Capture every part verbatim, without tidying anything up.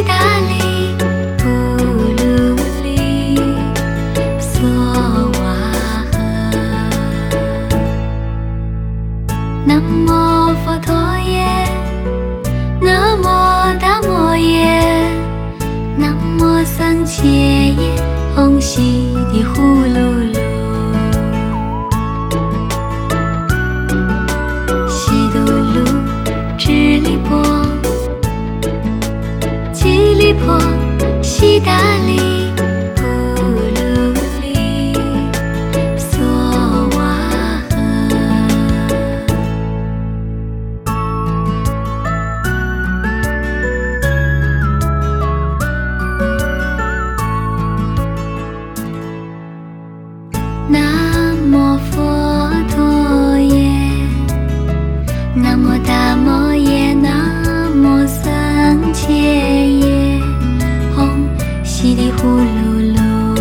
达利布鲁里娑瓦诃。南无佛陀耶，南无达摩耶，南无僧伽耶，吽悉地呼噜噜。悉度噜支利波，吉利波悉达利布鲁里娑瓦诃。南无佛陀耶，南无达摩耶，南无僧伽耶，吽悉地呼噜噜。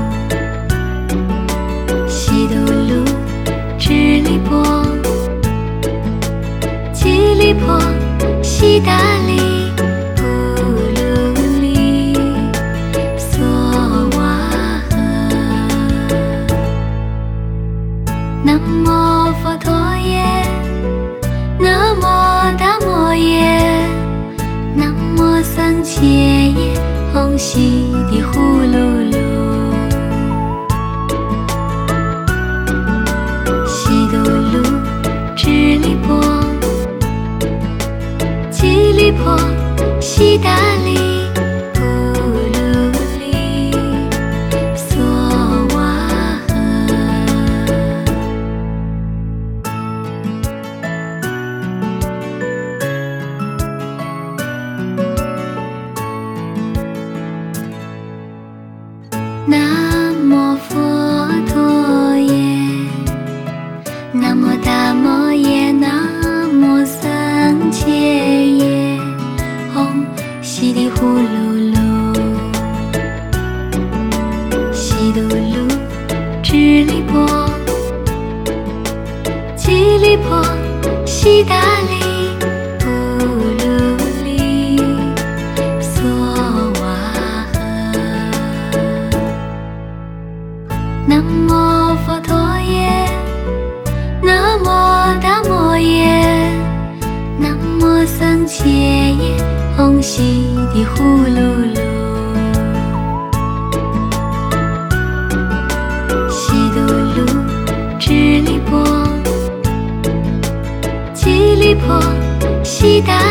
悉度噜支利波，吉利波悉达利布鲁里娑瓦诃。南无佛陀耶，南无达摩耶，南无僧伽耶，吽悉地呼噜噜。悉度噜支利波，吉利波悉达利布鲁里娑瓦诃。南无佛陀耶，南无达摩耶，南无僧伽耶，吽悉地呼噜噜。悉度噜支利波，吉利波悉达利布鲁里娑瓦诃。南无佛陀耶，南无达摩耶，南无僧伽耶，吽悉地呼噜噜。悉度噜支利波，吉利波悉达